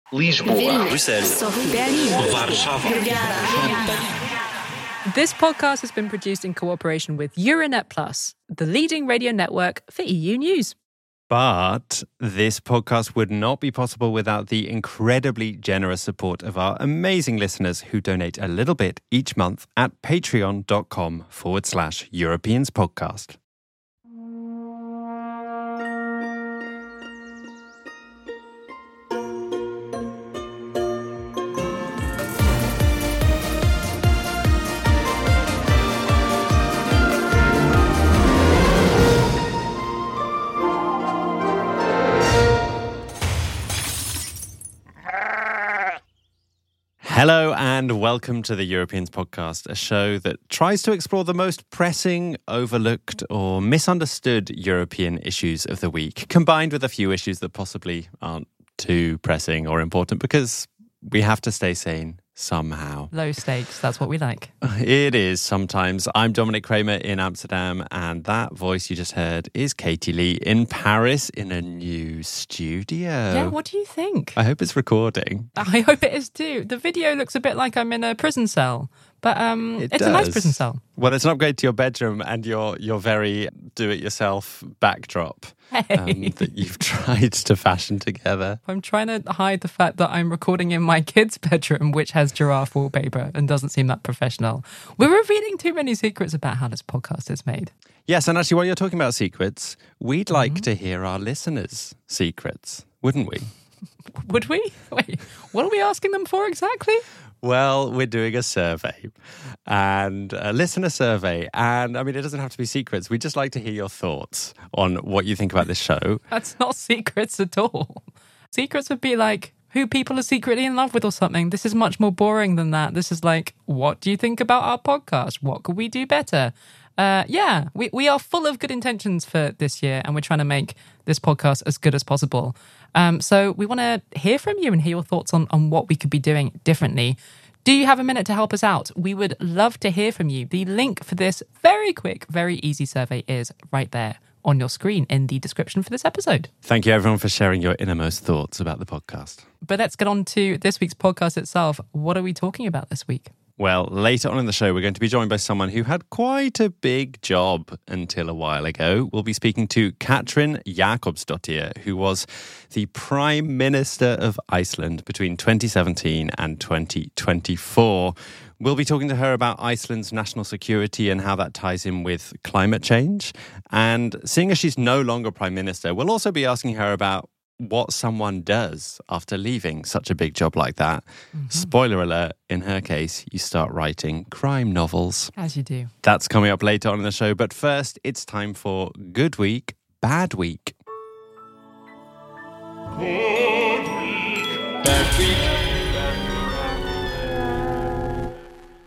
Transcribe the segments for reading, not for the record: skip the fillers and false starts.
Lisboa, Bruxelas, This podcast has been produced in cooperation with Euronet Plus, the leading radio network for EU news. But this podcast would not be possible without the incredibly generous support of our amazing listeners who donate a little bit each month at patreon.com/Europeans podcast. Hello and welcome to the Europeans podcast, a show that tries to explore the most pressing, overlooked or misunderstood European issues of the week, combined with a few issues that possibly aren't too pressing or important because we have to stay sane somehow. Low stakes, that's what we like. It is sometimes. I'm Dominic Kramer in Amsterdam, and that voice you just heard is Katie Lee in Paris in a new studio. Yeah, what do you think? I hope it's recording. I hope it is too. The video looks a bit like I'm in a prison cell, but it's does. a nice prison cell. Well, it's an upgrade to your bedroom and your very do-it-yourself backdrop that you've tried to fashion together. I'm trying to hide the fact that I'm recording in my kid's bedroom, which has giraffe wallpaper and doesn't seem that professional. We're revealing too many secrets about how this podcast is made. Yes, and actually, while you're talking about secrets, we'd like to hear our listeners' secrets, wouldn't we? Would we? Wait, what are we asking them for exactly? Well, we're doing a survey, and a listener survey, and I mean, it doesn't have to be secrets. We'd just like to hear your thoughts on what you think about this show. That's not secrets at all. Secrets would be like who people are secretly in love with or something. This is much more boring than that. This is like, what do you think about our podcast? What could we do better? We are full of good intentions for this year, and we're trying to make this podcast as good as possible. So we want to hear from you and hear your thoughts on what we could be doing differently. Do you have a minute to help us out? We would love to hear from you. The link for this very quick, very easy survey is right there on your screen in the description for this episode. Thank you, everyone, for sharing your innermost thoughts about the podcast. But let's get on to this week's podcast itself. What are we talking about this week? Well, later on in the show, we're going to be joined by someone who had quite a big job until a while ago. We'll be speaking to Katrin Jakobsdottir, who was the Prime Minister of Iceland between 2017 and 2024. We'll be talking to her about Iceland's national security and how that ties in with climate change. And seeing as she's no longer Prime Minister, we'll also be asking her about what someone does after leaving such a big job like that. Mm-hmm. Spoiler alert, in her case, you start writing crime novels. As you do. That's coming up later on in the show. But first, it's time for Good Week, Bad Week. Good week, bad week.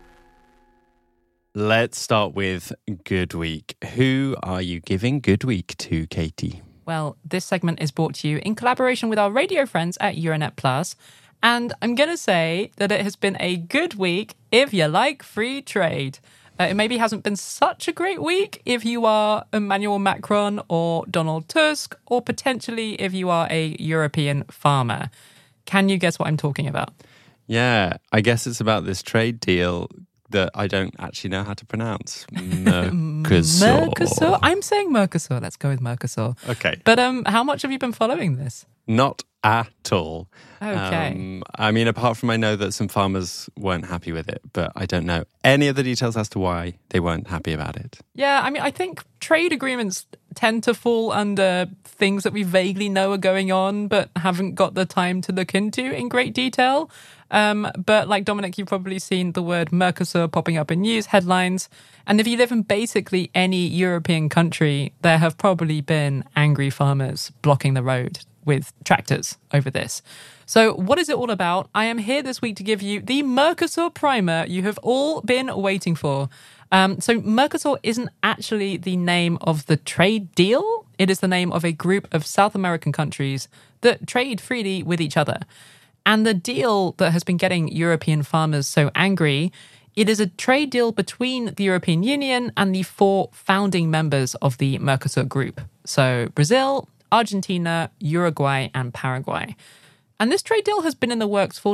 Let's start with Good Week. Who are you giving Good Week to, Katie? Well, this segment is brought to you in collaboration with our radio friends at Euronet Plus. And I'm going to say that it has been a good week if you like free trade. It maybe hasn't been such a great week if you are Emmanuel Macron or Donald Tusk, or potentially if you are a European farmer. Can you guess what I'm talking about? Yeah, I guess it's about this trade deal that I don't actually know how to pronounce. Mercosur. Mercosur? I'm saying Mercosur. Let's go with Mercosur. Okay. But how much have you been following this? Not at all. Okay. I mean, apart from I know that some farmers weren't happy with it, but I don't know any of the details as to why they weren't happy about it. Yeah, I mean, I think trade agreements tend to fall under things that we vaguely know are going on, but haven't got the time to look into in great detail. But like Dominic, you've probably seen the word Mercosur popping up in news headlines. And if you live in basically any European country, there have probably been angry farmers blocking the road with tractors over this. So what is it all about? I am here this week to give you the Mercosur primer you have all been waiting for. So Mercosur isn't actually the name of the trade deal. It is the name of a group of South American countries that trade freely with each other. And the deal that has been getting European farmers so angry, it is a trade deal between the European Union and the 4 founding members of the Mercosur group. So Brazil, Argentina, Uruguay, and Paraguay. And this trade deal has been in the works for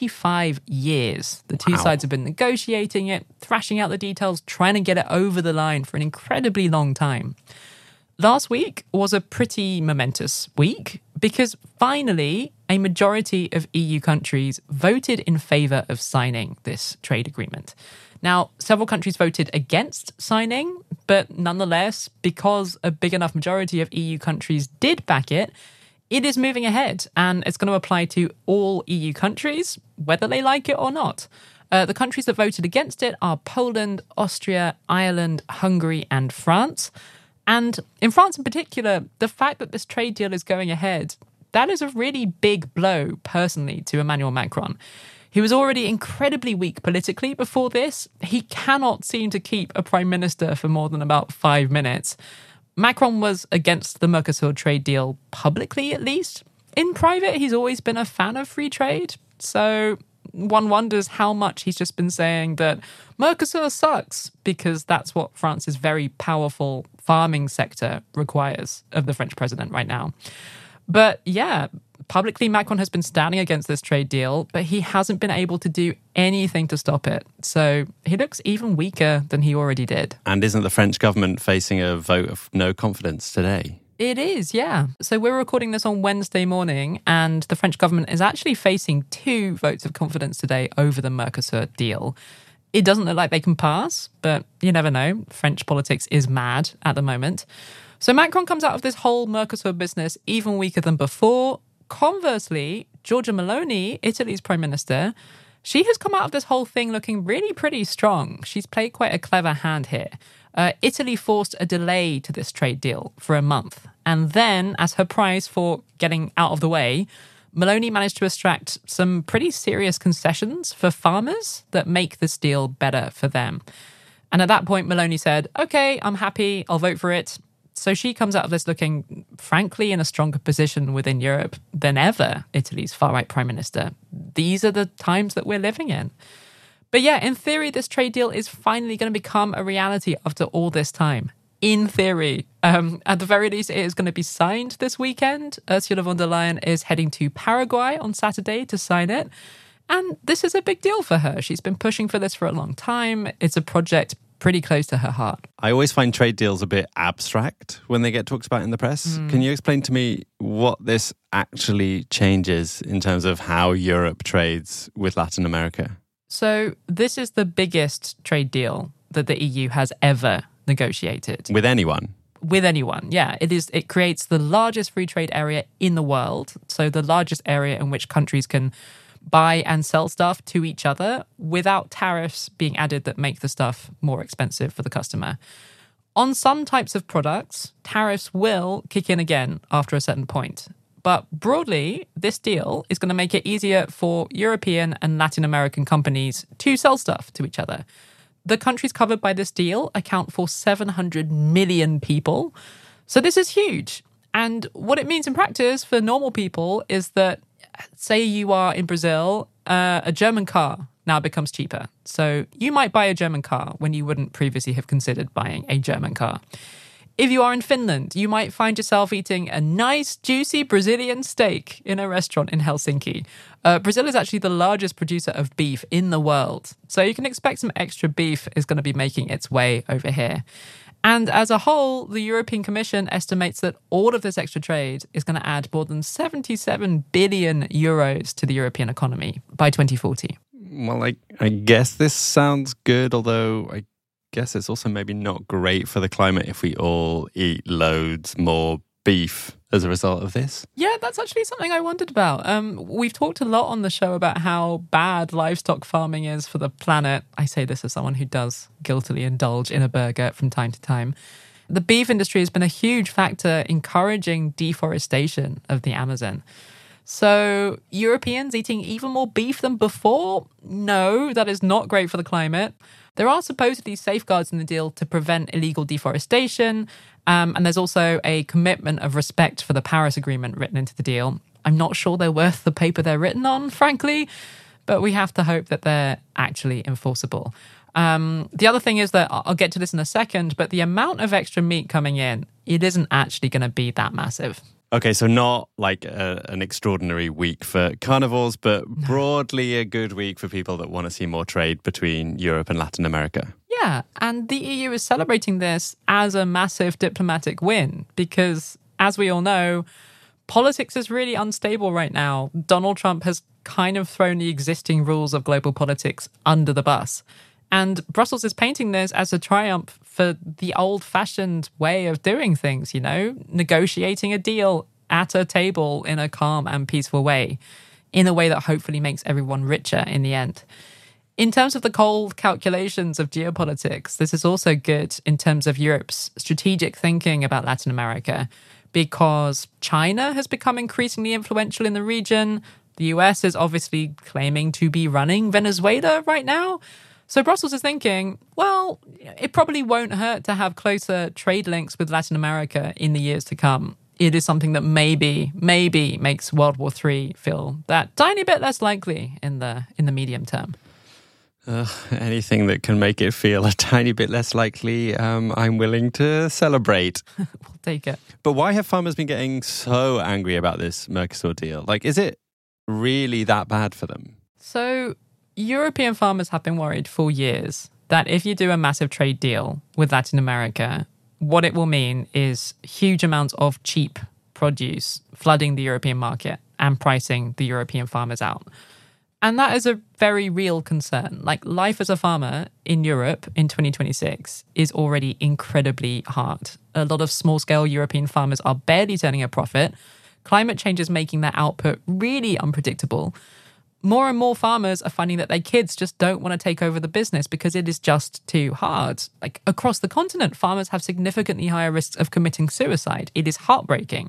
25 years. The two sides have been negotiating it, thrashing out the details, trying to get it over the line for an incredibly long time. Last week was a pretty momentous week because finally a majority of EU countries voted in favour of signing this trade agreement. Now, several countries voted against signing, but nonetheless, because a big enough majority of EU countries did back it, it is moving ahead and it's going to apply to all EU countries, whether they like it or not. The countries that voted against it are Poland, Austria, Ireland, Hungary, and France. And in France in particular, the fact that this trade deal is going ahead, that is a really big blow, personally, to Emmanuel Macron. He was already incredibly weak politically before this. He cannot seem to keep a prime minister for more than about 5 minutes. Macron was against the Mercosur trade deal publicly, at least. In private, he's always been a fan of free trade. So one wonders how much he's just been saying that Mercosur sucks, because that's what France's very powerful farming sector requires of the French president right now. But yeah, publicly, Macron has been standing against this trade deal, but he hasn't been able to do anything to stop it. So he looks even weaker than he already did. And isn't the French government facing a vote of no confidence today? It is, yeah. So we're recording this on Wednesday morning, and the French government is actually facing 2 votes of confidence today over the Mercosur deal. It doesn't look like they can pass, but you never know. French politics is mad at the moment. So Macron comes out of this whole Mercosur business even weaker than before. Conversely, Giorgia Meloni, Italy's prime minister, she has come out of this whole thing looking really pretty strong. She's played quite a clever hand here. Italy forced a delay to this trade deal for a month. And then, as her prize for getting out of the way, Meloni managed to extract some pretty serious concessions for farmers that make this deal better for them. And at that point, Meloni said, okay, I'm happy, I'll vote for it. So she comes out of this looking, frankly, in a stronger position within Europe than ever, Italy's far-right prime minister. These are the times that we're living in. But yeah, in theory, this trade deal is finally going to become a reality after all this time. In theory. At the very least, it is going to be signed this weekend. Ursula von der Leyen is heading to Paraguay on Saturday to sign it. And this is a big deal for her. She's been pushing for this for a long time. It's a project pretty close to her heart. I always find trade deals a bit abstract when they get talked about in the press. Can you explain to me what this actually changes in terms of how Europe trades with Latin America? So this is the biggest trade deal that the EU has ever negotiated. With anyone? With anyone, yeah. It creates the largest free trade area in the world. So the largest area in which countries can buy and sell stuff to each other without tariffs being added that make the stuff more expensive for the customer. On some types of products, tariffs will kick in again after a certain point. But broadly, this deal is going to make it easier for European and Latin American companies to sell stuff to each other. The countries covered by this deal account for 700 million people. So this is huge. And what it means in practice for normal people is that, say you are in Brazil, a German car now becomes cheaper. So you might buy a German car when you wouldn't previously have considered buying a German car. If you are in Finland, you might find yourself eating a nice, juicy Brazilian steak in a restaurant in Helsinki. Brazil is actually the largest producer of beef in the world. So you can expect some extra beef is going to be making its way over here. And as a whole, the European Commission estimates that all of this extra trade is going to add more than 77 billion euros to the European economy by 2040. Well, I guess this sounds good, although I guess it's also maybe not great for the climate if we all eat loads more beef as a result of this. Yeah, that's actually something I wondered about. We've talked a lot on the show about how bad livestock farming is for the planet. I say this as someone who does guiltily indulge in a burger from time to time. The beef industry has been a huge factor encouraging deforestation of the Amazon. So Europeans eating even more beef than before? No, that is not great for the climate. There are supposedly safeguards in the deal to prevent illegal deforestation, and there's also a commitment of respect for the Paris Agreement written into the deal. I'm not sure they're worth the paper they're written on, frankly, but we have to hope that they're actually enforceable. The other thing is that, I'll get to this in a second, but the amount of extra meat coming in, it isn't actually going to be that massive. Okay, so not like an extraordinary week for carnivores, but broadly a good week for people that want to see more trade between Europe and Latin America. Yeah, and the EU is celebrating this as a massive diplomatic win because, as we all know, politics is really unstable right now. Donald Trump has kind of thrown the existing rules of global politics under the bus. And Brussels is painting this as a triumph for the old-fashioned way of doing things, negotiating a deal at a table in a calm and peaceful way, in a way that hopefully makes everyone richer in the end. In terms of the cold calculations of geopolitics, this is also good in terms of Europe's strategic thinking about Latin America, because China has become increasingly influential in the region. The US is obviously claiming to be running Venezuela right now. So Brussels is thinking, well, it probably won't hurt to have closer trade links with Latin America in the years to come. It is something that maybe makes World War III feel that tiny bit less likely in the medium term. Anything that can make it feel a tiny bit less likely, I'm willing to celebrate. We'll take it. But why have farmers been getting so angry about this Mercosur deal? Like, is it really that bad for them? So European farmers have been worried for years that if you do a massive trade deal with Latin America, what it will mean is huge amounts of cheap produce flooding the European market and pricing the European farmers out. And that is a very real concern. Like, life as a farmer in Europe in 2026 is already incredibly hard. A lot of small-scale European farmers are barely turning a profit. Climate change is making their output really unpredictable. More and more farmers are finding that their kids just don't want to take over the business because it is just too hard. Like, across the continent, farmers have significantly higher risks of committing suicide. It is heartbreaking.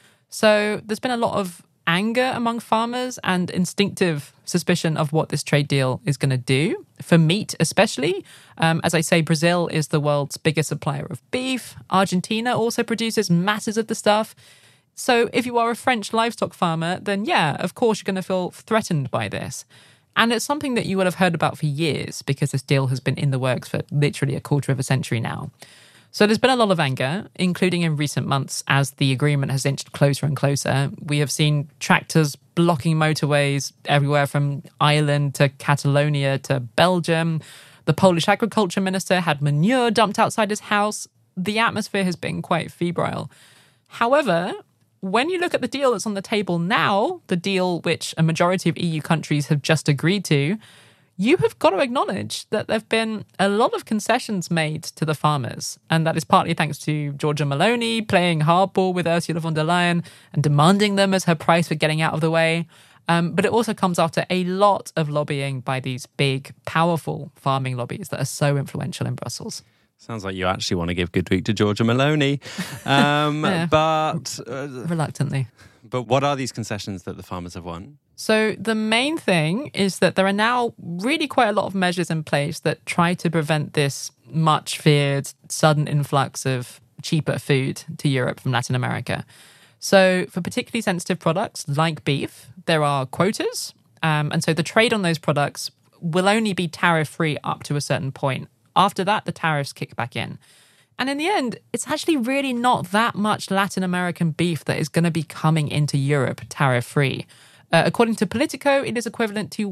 So there's been a lot of anger among farmers and instinctive suspicion of what this trade deal is going to do for meat, especially. As I say, Brazil is the world's biggest supplier of beef. Argentina also produces masses of the stuff. So if you are a French livestock farmer, then yeah, of course you're going to feel threatened by this. And it's something that you will have heard about for years because this deal has been in the works for literally a quarter of a century now. So there's been a lot of anger, including in recent months as the agreement has inched closer and closer. We have seen tractors blocking motorways everywhere from Ireland to Catalonia to Belgium. The Polish agriculture minister had manure dumped outside his house. The atmosphere has been quite febrile. However, when you look at the deal that's on the table now, the deal which a majority of EU countries have just agreed to, you have got to acknowledge that there have been a lot of concessions made to the farmers. And that is partly thanks to Giorgia Meloni playing hardball with Ursula von der Leyen and demanding them as her price for getting out of the way. But it also comes after a lot of lobbying by these big, powerful farming lobbies that are so influential in Brussels. Sounds like you actually want to give good week to Giorgia Meloni. Yeah, but reluctantly. But what are these concessions that the farmers have won? So the main thing is that there are now really quite a lot of measures in place that try to prevent this much feared sudden influx of cheaper food to Europe from Latin America. So for particularly sensitive products like beef, there are quotas. And so the trade on those products will only be tariff-free up to a certain point. After that, the tariffs kick back in. And in the end, it's actually really not that much Latin American beef that is going to be coming into Europe tariff-free. According to Politico, it is equivalent to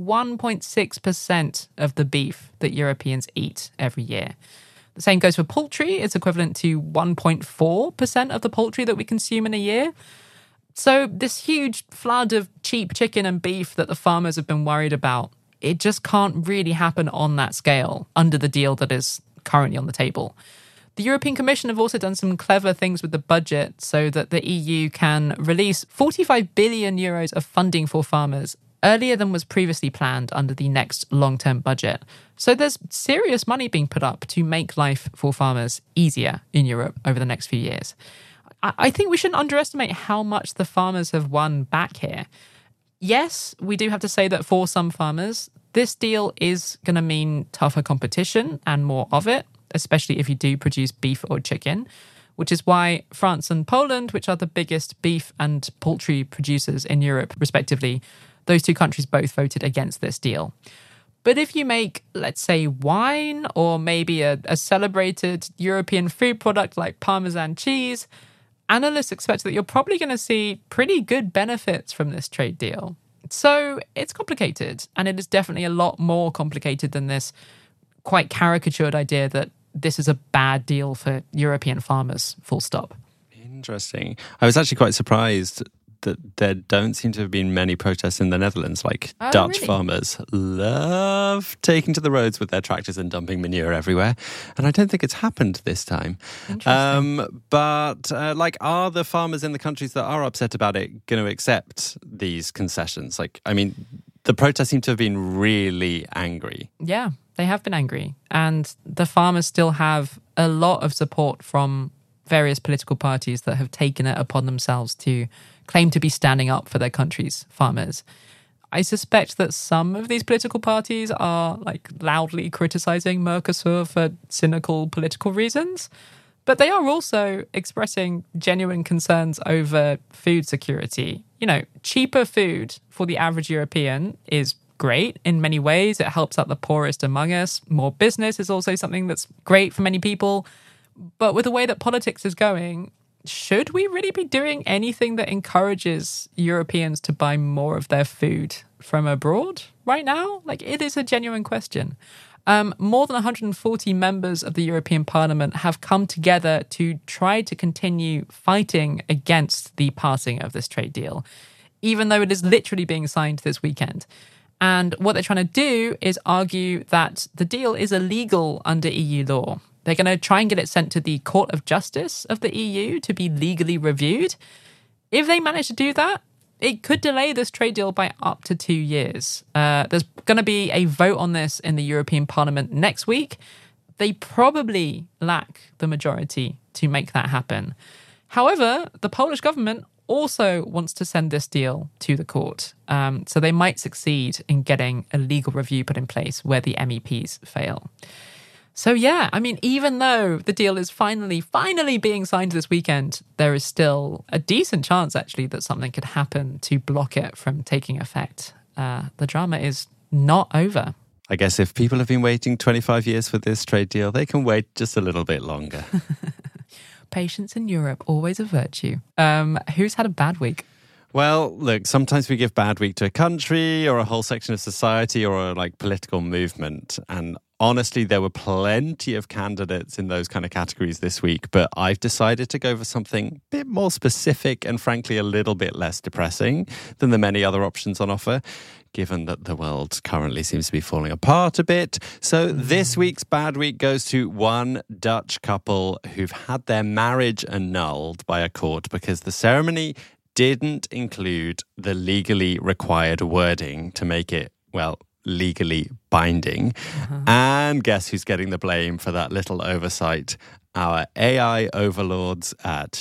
1.6% of the beef that Europeans eat every year. The same goes for poultry. It's equivalent to 1.4% of the poultry that we consume in a year. So this huge flood of cheap chicken and beef that the farmers have been worried about, it just can't really happen on that scale under the deal that is currently on the table. The European Commission have also done some clever things with the budget so that the EU can release 45 billion euros of funding for farmers earlier than was previously planned under the next long-term budget. So there's serious money being put up to make life for farmers easier in Europe over the next few years. I think we shouldn't underestimate how much the farmers have won back here. Yes, we do have to say that for some farmers, this deal is going to mean tougher competition and more of it, especially if you do produce beef or chicken, which is why France and Poland, which are the biggest beef and poultry producers in Europe, respectively, those two countries both voted against this deal. But if you make, let's say, wine or maybe a celebrated European food product like Parmesan cheese, analysts expect that you're probably going to see pretty good benefits from this trade deal. So it's complicated, and it is definitely a lot more complicated than this quite caricatured idea that this is a bad deal for European farmers, full stop. Interesting. I was actually quite surprised that there don't seem to have been many protests in the Netherlands. Dutch really? farmers love taking to the roads with their tractors and dumping manure everywhere. And I don't think it's happened this time. Interesting. Are the farmers in the countries that are upset about it going to accept these concessions? The protests seem to have been really angry. Yeah, they have been angry. And the farmers still have a lot of support from various political parties that have taken it upon themselves to claim to be standing up for their country's farmers. I suspect that some of these political parties are loudly criticizing Mercosur for cynical political reasons, but they are also expressing genuine concerns over food security. Cheaper food for the average European is great in many ways. It helps out the poorest among us. More business is also something that's great for many people. But with the way that politics is going, should we really be doing anything that encourages Europeans to buy more of their food from abroad right now? It is a genuine question. More than 140 members of the European Parliament have come together to try to continue fighting against the passing of this trade deal, even though it is literally being signed this weekend. And what they're trying to do is argue that the deal is illegal under EU law. They're going to try and get it sent to the Court of Justice of the EU to be legally reviewed. If they manage to do that, it could delay this trade deal by up to 2 years. There's going to be a vote on this in the European Parliament next week. They probably lack the majority to make that happen. However, the Polish government also wants to send this deal to the court. So they might succeed in getting a legal review put in place where the MEPs fail. So yeah, even though the deal is finally being signed this weekend, there is still a decent chance, actually, that something could happen to block it from taking effect. The drama is not over. I guess if people have been waiting 25 years for this trade deal, they can wait just a little bit longer. Patience in Europe, always a virtue. Who's had a bad week? Well, look, sometimes we give bad week to a country or a whole section of society or a political movement. And honestly, there were plenty of candidates in those kind of categories this week, but I've decided to go for something a bit more specific and frankly a little bit less depressing than the many other options on offer, given that the world currently seems to be falling apart a bit. So this week's bad week goes to one Dutch couple who've had their marriage annulled by a court because the ceremony didn't include the legally required wording to make it, legally binding. And guess who's getting the blame for that little oversight? Our AI overlords at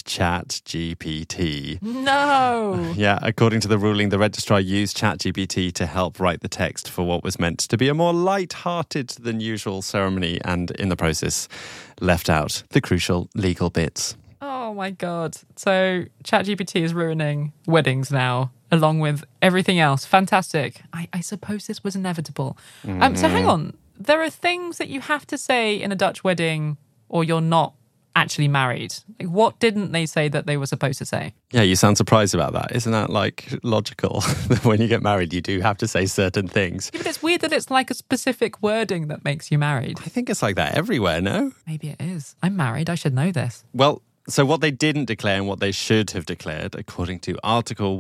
ChatGPT. No! Yeah, according to the ruling, the registrar used ChatGPT to help write the text for what was meant to be a more light-hearted than usual ceremony, and in the process left out the crucial legal bits. Oh my God. So ChatGPT is ruining weddings now, along with everything else. Fantastic. I suppose this was inevitable. So hang on. There are things that you have to say in a Dutch wedding or you're not actually married. What didn't they say that they were supposed to say? Yeah, you sound surprised about that. Isn't that logical? When you get married, you do have to say certain things. Yeah, but it's weird that it's a specific wording that makes you married. I think it's like that everywhere, no? Maybe it is. I'm married. I should know this. Well, so what they didn't declare and what they should have declared, according to Article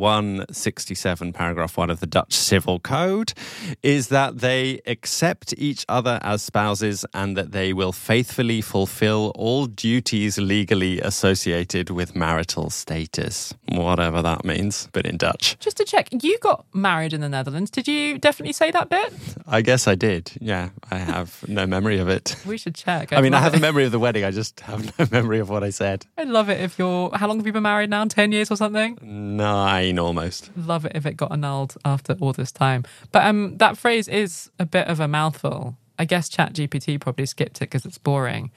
167, Paragraph 1 of the Dutch Civil Code, is that they accept each other as spouses and that they will faithfully fulfill all duties legally associated with marital status, whatever that means, but in Dutch. Just to check, you got married in the Netherlands. Did you definitely say that bit? I guess I did. Yeah, I have no memory of it. We should check. I have a memory of the wedding. I just have no memory of what I said. I'd love it if how long have you been married now? 10 years or something? 9 almost. Love it if it got annulled after all this time. But that phrase is a bit of a mouthful. I guess ChatGPT probably skipped it because it's boring.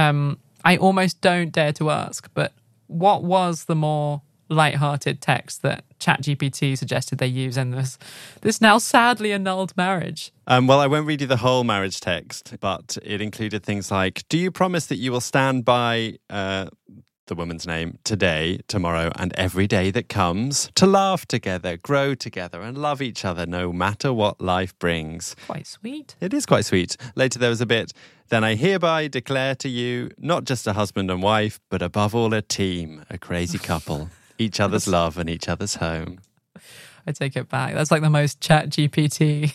I almost don't dare to ask, but what was the more light-hearted text that ChatGPT suggested they use in this now sadly annulled marriage? Well, I won't read you the whole marriage text, but it included things like, do you promise that you will stand by the woman's name, today, tomorrow, and every day that comes, to laugh together, grow together, and love each other no matter what life brings. Quite sweet. It is quite sweet. Later there was a bit, then I hereby declare to you, not just a husband and wife, but above all a team, a crazy couple, each other's love and each other's home. I take it back. That's like the most ChatGPT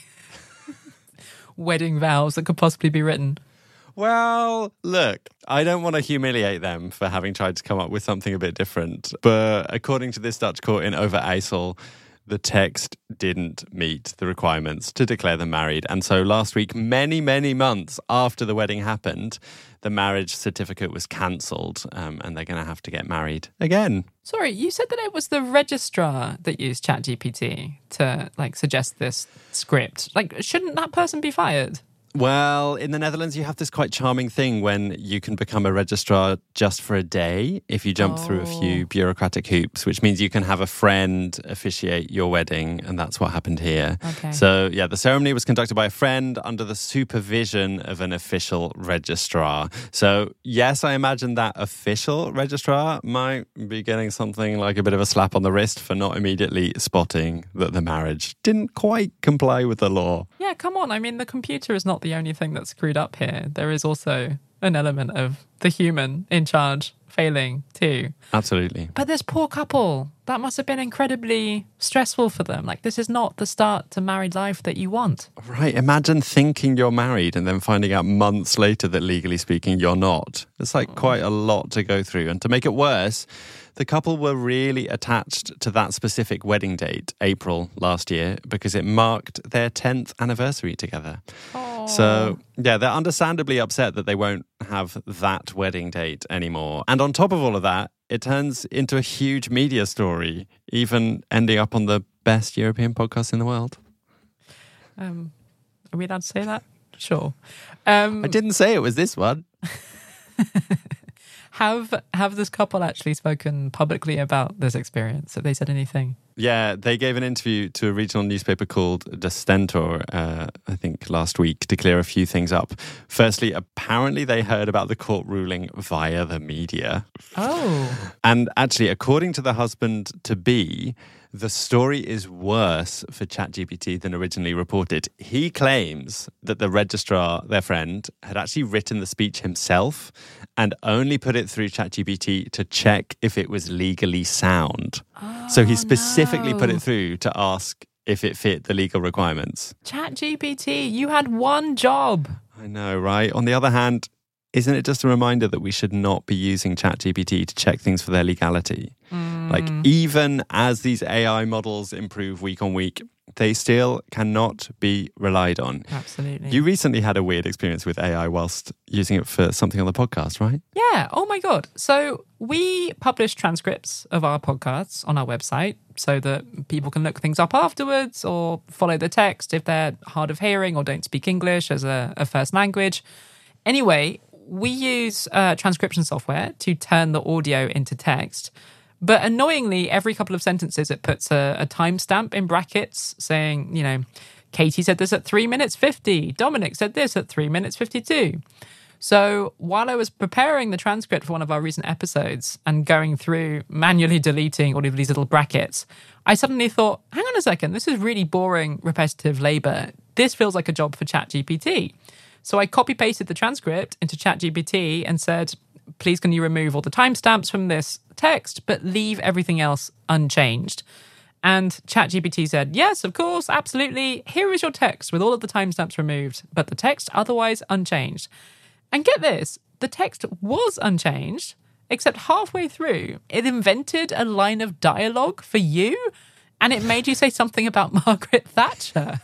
wedding vows that could possibly be written. Well, look, I don't want to humiliate them for having tried to come up with something a bit different. But according to this Dutch court in Overijssel, the text didn't meet the requirements to declare them married. And so last week, many, many months after the wedding happened, the marriage certificate was cancelled and they're going to have to get married again. Sorry, you said that it was the registrar that used ChatGPT to suggest this script. Shouldn't that person be fired? Well, in the Netherlands, you have this quite charming thing when you can become a registrar just for a day if you jump through a few bureaucratic hoops, which means you can have a friend officiate your wedding, and that's what happened here. Okay. So, yeah, the ceremony was conducted by a friend under the supervision of an official registrar. So, yes, I imagine that official registrar might be getting something like a bit of a slap on the wrist for not immediately spotting that the marriage didn't quite comply with the law. Yeah, come on. I mean, the computer is not the only thing that's screwed up here. There is also an element of the human in charge failing too. Absolutely. But this poor couple, that must have been incredibly stressful for them. This is not the start to married life that you want. Right. Imagine thinking you're married and then finding out months later that legally speaking, you're not. It's quite a lot to go through. And to make it worse, the couple were really attached to that specific wedding date, April last year, because it marked their 10th anniversary together. Oh. So, yeah, they're understandably upset that they won't have that wedding date anymore. And on top of all of that, it turns into a huge media story, even ending up on the best European podcast in the world. Are we allowed to say that? Sure. I didn't say it was this one. Have this couple actually spoken publicly about this experience? Have they said anything? Yeah, they gave an interview to a regional newspaper called De Stentor, I think last week, to clear a few things up. Firstly, apparently they heard about the court ruling via the media. Oh. And actually, according to the husband-to-be, the story is worse for ChatGPT than originally reported. He claims that the registrar, their friend, had actually written the speech himself and only put it through ChatGPT to check if it was legally sound. Oh, so he specifically put no. it through to ask if it fit the legal requirements. ChatGPT, you had one job. I know, right? On the other hand, isn't it just a reminder that we should not be using ChatGPT to check things for their legality? Even as these AI models improve week on week, they still cannot be relied on. Absolutely. You recently had a weird experience with AI whilst using it for something on the podcast, right? Yeah. Oh my God. So we publish transcripts of our podcasts on our website so that people can look things up afterwards or follow the text if they're hard of hearing or don't speak English as a first language. Anyway, we use transcription software to turn the audio into text. But annoyingly, every couple of sentences, it puts a timestamp in brackets saying, Katie said this at 3 minutes 50. Dominic said this at 3 minutes 52. So while I was preparing the transcript for one of our recent episodes and going through manually deleting all of these little brackets, I suddenly thought, hang on a second, this is really boring, repetitive labor. This feels like a job for ChatGPT. So I copy-pasted the transcript into ChatGPT and said, please can you remove all the timestamps from this text, but leave everything else unchanged? And ChatGPT said, yes, of course, absolutely. Here is your text with all of the timestamps removed, but the text otherwise unchanged. And get this, the text was unchanged, except halfway through, it invented a line of dialogue for you, and it made you say something about Margaret Thatcher.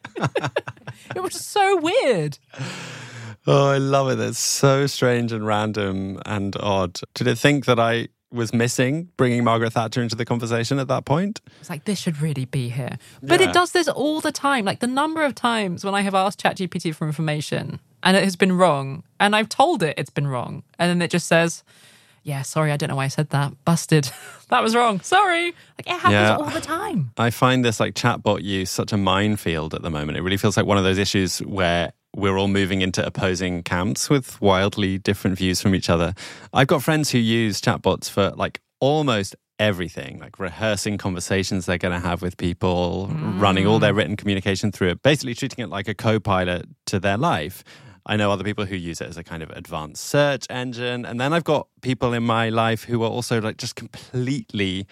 It was so weird. Oh, I love it. That's so strange and random and odd. Did it think that I was missing bringing Margaret Thatcher into the conversation at that point? It's like, this should really be here. But Yeah. it does this all the time. The number of times when I have asked ChatGPT for information and it has been wrong, and I've told it it's been wrong, and then it just says, yeah, sorry, I don't know why I said that. Busted. That was wrong. Sorry. It happens all the time. I find this chatbot use such a minefield at the moment. It really feels like one of those issues where we're all moving into opposing camps with wildly different views from each other. I've got friends who use chatbots for like almost everything, like rehearsing conversations they're going to have with people, running all their written communication through it, basically treating it like a co-pilot to their life. I know other people who use it as a kind of advanced search engine. And then I've got people in my life who are also like just completely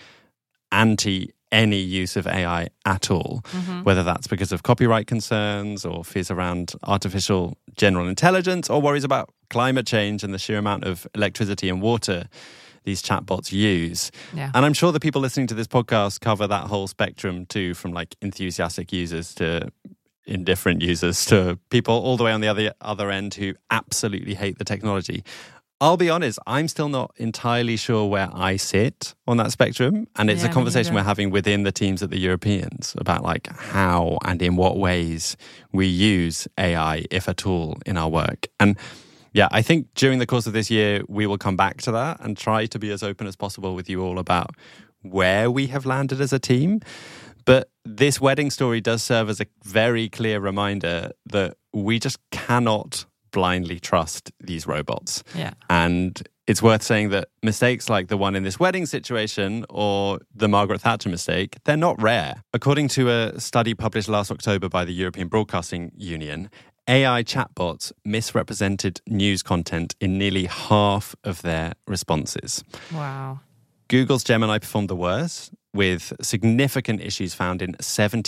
anti any use of AI at all, whether that's because of copyright concerns or fears around artificial general intelligence or worries about climate change and the sheer amount of electricity and water these chatbots use. Yeah. And I'm sure the people listening to this podcast cover that whole spectrum too, from like enthusiastic users to indifferent users to people all the way on the other end who absolutely hate the technology. I'll be honest, I'm still not entirely sure where I sit on that spectrum. And it's a conversation we're having within the teams at the Europeans about like how and in what ways we use AI, if at all, in our work. And yeah, I think during the course of this year, we will come back to that and try to be as open as possible with you all about where we have landed as a team. But this wedding story does serve as a very clear reminder that we just cannot blindly trust these robots. Yeah. And it's worth saying that mistakes like the one in this wedding situation or the Margaret Thatcher mistake, they're not rare. According to a study published last October by the European Broadcasting Union, AI chatbots misrepresented news content in nearly half of their responses. Wow. Google's Gemini performed the worst, with significant issues found in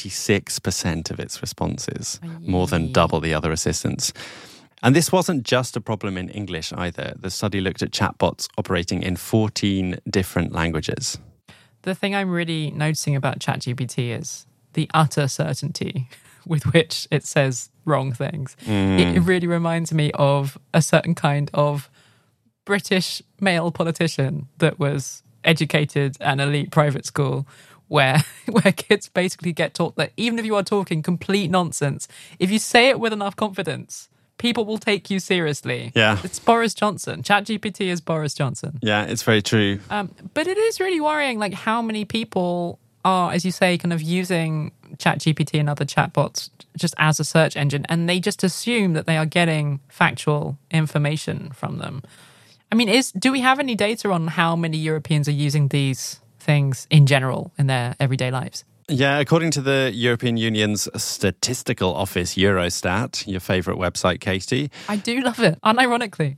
76% of its responses, more than double the other assistants. And this wasn't just a problem in English either. The study looked at chatbots operating in 14 different languages. The thing I'm really noticing about ChatGPT is the utter certainty with which it says wrong things. It really reminds me of a certain kind of British male politician that was educated at an elite private school where kids basically get taught that even if you are talking complete nonsense, if you say it with enough confidence, people will take you seriously. Yeah. It's Boris Johnson. ChatGPT is Boris Johnson. Yeah, it's very true. But it is really worrying, like how many people are, as you say, kind of using ChatGPT and other chatbots just as a search engine, and they just assume that they are getting factual information from them. I mean, do we have any data on how many Europeans are using these things in general in their everyday lives? Yeah, according to the European Union's statistical office, Eurostat, your favourite website, Katie. I do love it, unironically.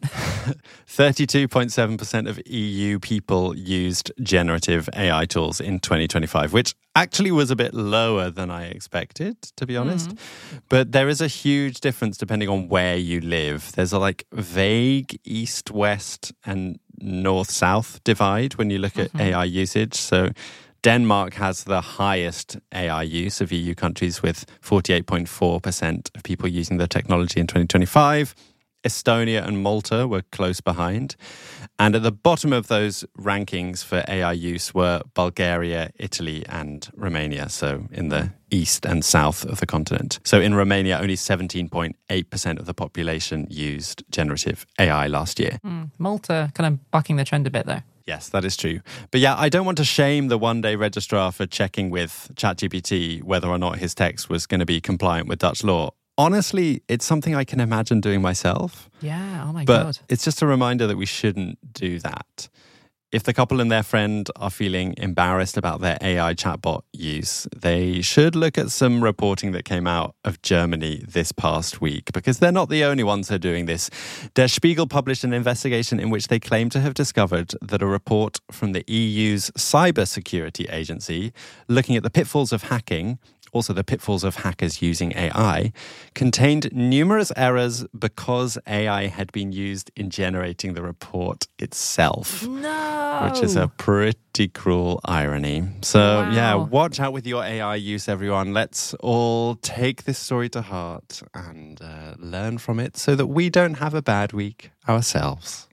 32.7% of EU people used generative AI tools in 2025, which actually was a bit lower than I expected, to be honest. But there is a huge difference depending on where you live. There's a like vague east-west and north-south divide when you look at AI usage. So Denmark has the highest AI use of EU countries with 48.4% of people using the technology in 2025. Estonia and Malta were close behind. And at the bottom of those rankings for AI use were Bulgaria, Italy, and Romania, so in the east and south of the continent. So in Romania, only 17.8% of the population used generative AI last year. Malta kind of bucking the trend a bit, though. Yes, that is true. But yeah, I don't want to shame the one-day registrar for checking with ChatGPT whether or not his text was going to be compliant with Dutch law. Honestly, it's something I can imagine doing myself. Yeah, oh my God. God. It's just a reminder that we shouldn't do that. If the couple and their friend are feeling embarrassed about their AI chatbot use, they should look at some reporting that came out of Germany this past week, because they're not the only ones who are doing this. Der Spiegel published an investigation in which they claim to have discovered that a report from the EU's cybersecurity agency looking at the pitfalls of hacking, also the pitfalls of hackers using AI, contained numerous errors because AI had been used in generating the report itself. No! Which is a pretty cruel irony. So, yeah, watch out with your AI use, everyone. Let's all take this story to heart and learn from it so that we don't have a bad week ourselves.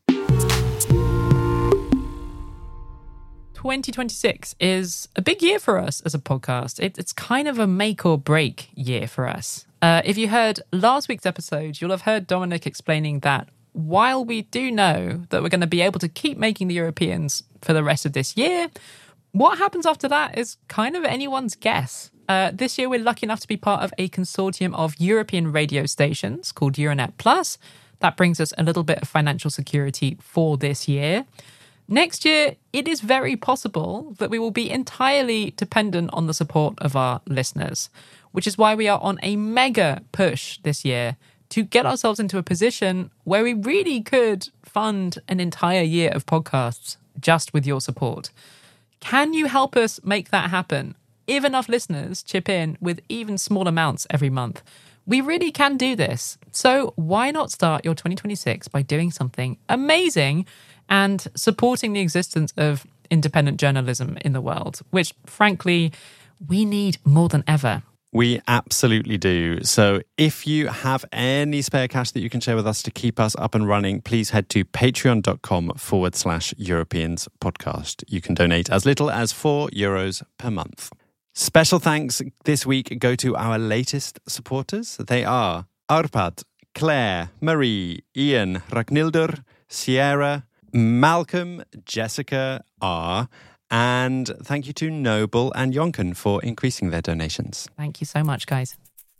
2026 is a big year for us as a podcast. It's kind of a make or break year for us. If you heard last week's episode, you'll have heard Dominic explaining that while we do know that we're going to be able to keep making the Europeans for the rest of this year, what happens after that is kind of anyone's guess. This year, we're lucky enough to be part of a consortium of European radio stations called Euronet Plus. That brings us a little bit of financial security for this year. Next year, it is very possible that we will be entirely dependent on the support of our listeners, which is why we are on a mega push this year to get ourselves into a position where we really could fund an entire year of podcasts just with your support. Can you help us make that happen? If enough listeners chip in with even small amounts every month, we really can do this. So why not start your 2026 by doing something amazing and supporting the existence of independent journalism in the world, which, frankly, we need more than ever. We absolutely do. So if you have any spare cash that you can share with us to keep us up and running, please head to patreon.com/Europeans podcast. You can donate as little as €4 per month. Special thanks this week go to our latest supporters. They are Arpad, Claire, Marie, Ian, Ragnhildur, Sierra, Malcolm, Jessica R., and thank you to Noble and Jonken for increasing their donations. Thank you so much, guys.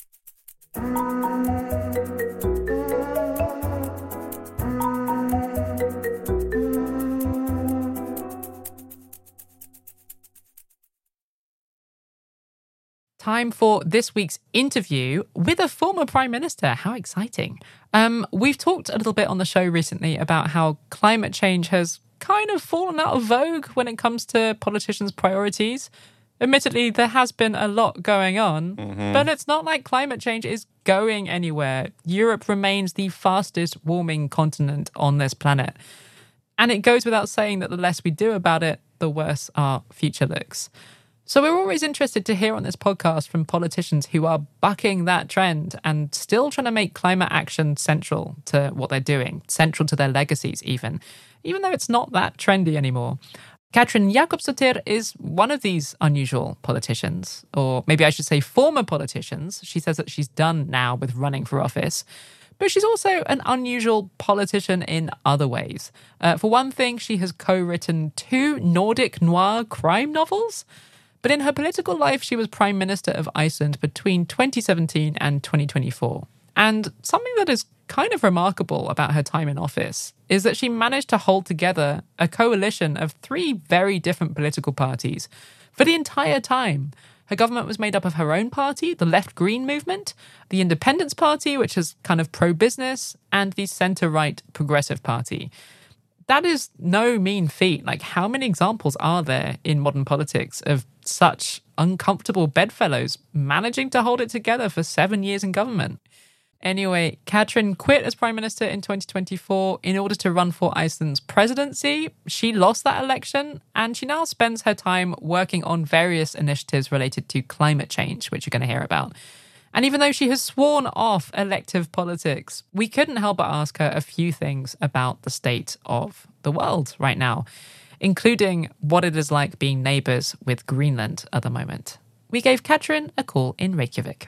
Time for this week's interview with a former Prime Minister. How exciting. We've talked a little bit on the show recently about how climate change has kind of fallen out of vogue when it comes to politicians' priorities. Admittedly, there has been a lot going on, but it's not like climate change is going anywhere. Europe remains the fastest warming continent on this planet. And it goes without saying that the less we do about it, the worse our future looks. So we're always interested to hear on this podcast from politicians who are bucking that trend and still trying to make climate action central to what they're doing, central to their legacies even though it's not that trendy anymore. Katrin Jakobsdottir is one of these unusual politicians, or maybe I should say former politicians. She says that she's done now with running for office. But she's also an unusual politician in other ways. For one thing, she has co-written 2 Nordic noir crime novels. But in her political life, she was Prime Minister of Iceland between 2017 and 2024. And something that is kind of remarkable about her time in office is that she managed to hold together a coalition of 3 very different political parties for the entire time. Her government was made up of her own party, the Left Green Movement, the Independence Party, which is kind of pro-business, and the centre-right Progressive Party. That is no mean feat. Like, how many examples are there in modern politics of such uncomfortable bedfellows managing to hold it together for 7 years in government? Anyway, Katrin quit as Prime Minister in 2024 in order to run for Iceland's presidency. She lost that election, and she now spends her time working on various initiatives related to climate change, which you're going to hear about. And even though she has sworn off elective politics, we couldn't help but ask her a few things about the state of the world right now, including what it is like being neighbours with Greenland at the moment. We gave Katrin a call in Reykjavik.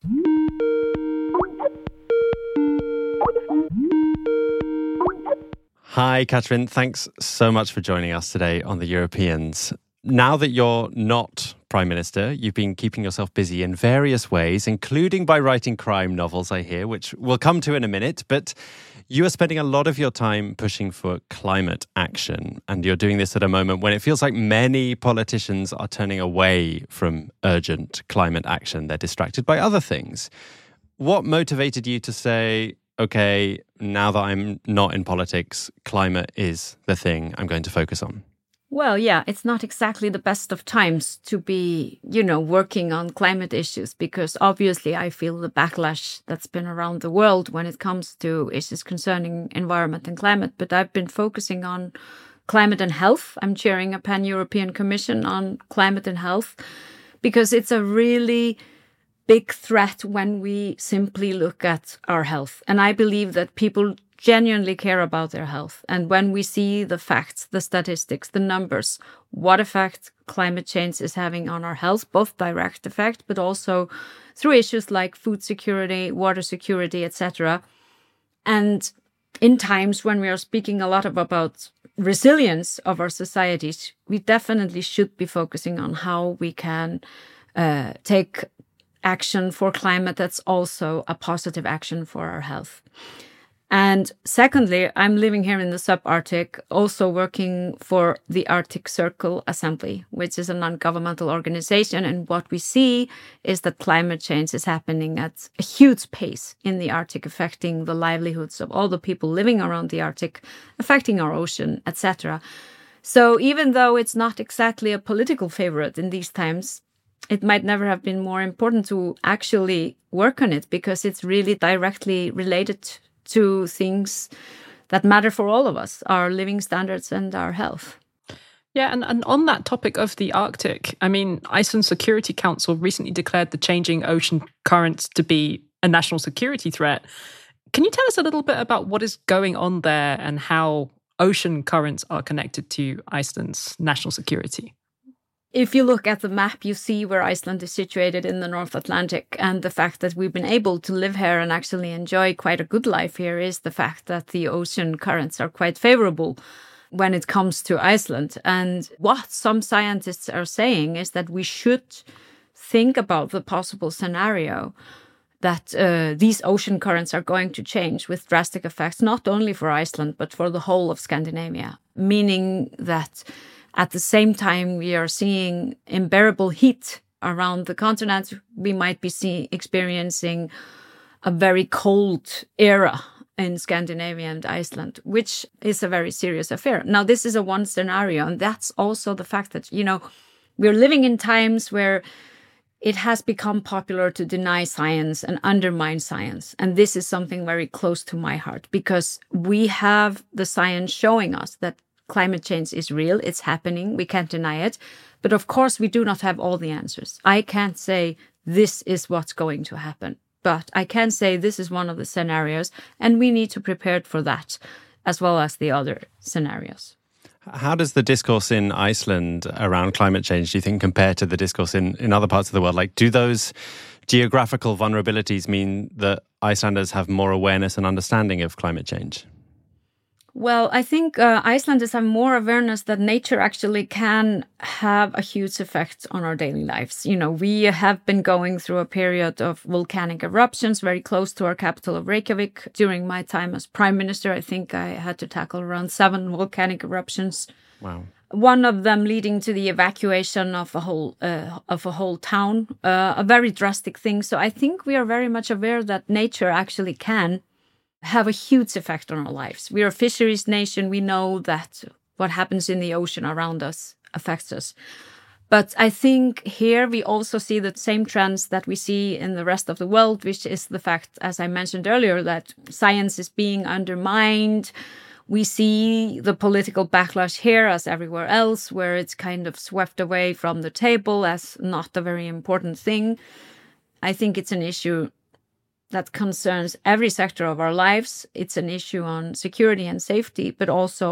Hi, Katrin. Thanks so much for joining us today on The Europeans. Now that you're not Prime Minister, you've been keeping yourself busy in various ways, including by writing crime novels, I hear, which we'll come to in a minute. But you are spending a lot of your time pushing for climate action. And you're doing this at a moment when it feels like many politicians are turning away from urgent climate action. They're distracted by other things. What motivated you to say, okay, now that I'm not in politics, climate is the thing I'm going to focus on? Well, yeah, it's not exactly the best of times to be, working on climate issues, because obviously I feel the backlash that's been around the world when it comes to issues concerning environment and climate. But I've been focusing on climate and health. I'm chairing a pan-European commission on climate and health, because it's a really big threat when we simply look at our health. And I believe that people genuinely care about their health. And when we see the facts, the statistics, the numbers, what effect climate change is having on our health, both direct effect, but also through issues like food security, water security, etc. And in times when we are speaking a lot about resilience of our societies, we definitely should be focusing on how we can take action for climate that's also a positive action for our health. And secondly, I'm living here in the subarctic, also working for the Arctic Circle Assembly, which is a non-governmental organization. And what we see is that climate change is happening at a huge pace in the Arctic, affecting the livelihoods of all the people living around the Arctic, affecting our ocean, etc. So even though it's not exactly a political favorite in these times, it might never have been more important to actually work on it, because it's really directly related to things that matter for all of us, our living standards and our health. Yeah, and on that topic of the Arctic, I mean, Iceland's Security Council recently declared the changing ocean currents to be a national security threat. Can you tell us a little bit about what is going on there and how ocean currents are connected to Iceland's national security? If you look at the map, you see where Iceland is situated in the North Atlantic. And the fact that we've been able to live here and actually enjoy quite a good life here is the fact that the ocean currents are quite favorable when it comes to Iceland. And what some scientists are saying is that we should think about the possible scenario that these ocean currents are going to change with drastic effects, not only for Iceland, but for the whole of Scandinavia, meaning that at the same time we are seeing unbearable heat around the continent, we might be experiencing a very cold era in Scandinavia and Iceland, which is a very serious affair. Now, this is one scenario, and that's also the fact that, we're living in times where it has become popular to deny science and undermine science. And this is something very close to my heart, because we have the science showing us that climate change is real, it's happening, we can't deny it. But of course, we do not have all the answers. I can't say this is what's going to happen, but I can say this is one of the scenarios, and we need to prepare for that, as well as the other scenarios. How does the discourse in Iceland around climate change, do you think, compare to the discourse in other parts of the world? Like, do those geographical vulnerabilities mean that Icelanders have more awareness and understanding of climate change? Well, I think Icelanders have more awareness that nature actually can have a huge effect on our daily lives. We have been going through a period of volcanic eruptions very close to our capital of Reykjavik. During my time as prime minister, I think I had to tackle around 7 volcanic eruptions. Wow. One of them leading to the evacuation of a whole town, a very drastic thing. So I think we are very much aware that nature actually can have a huge effect on our lives. We are a fisheries nation. We know that what happens in the ocean around us affects us. But I think here we also see the same trends that we see in the rest of the world, which is the fact, as I mentioned earlier, that science is being undermined. We see the political backlash here as everywhere else, where it's kind of swept away from the table as not a very important thing. I think it's an issue that concerns every sector of our lives. It's an issue on security and safety, but also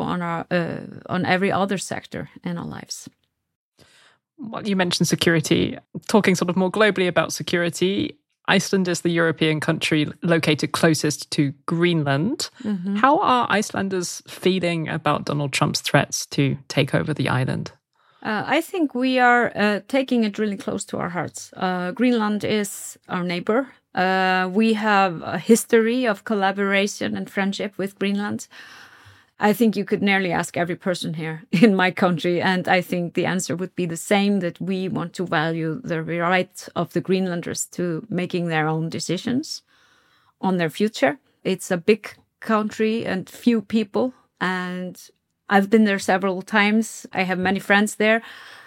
on every other sector in our lives. Well, you mentioned security. Talking sort of more globally about security, Iceland is the European country located closest to Greenland. Mm-hmm. How are Icelanders feeling about Donald Trump's threats to take over the island? I think we are taking it really close to our hearts. Greenland is our neighbor. We have a history of collaboration and friendship with Greenland. I think you could nearly ask every person here in my country, and I think the answer would be the same, that we want to value the right of the Greenlanders to making their own decisions on their future. It's a big country and few people, and I've been there several times. I have many friends there.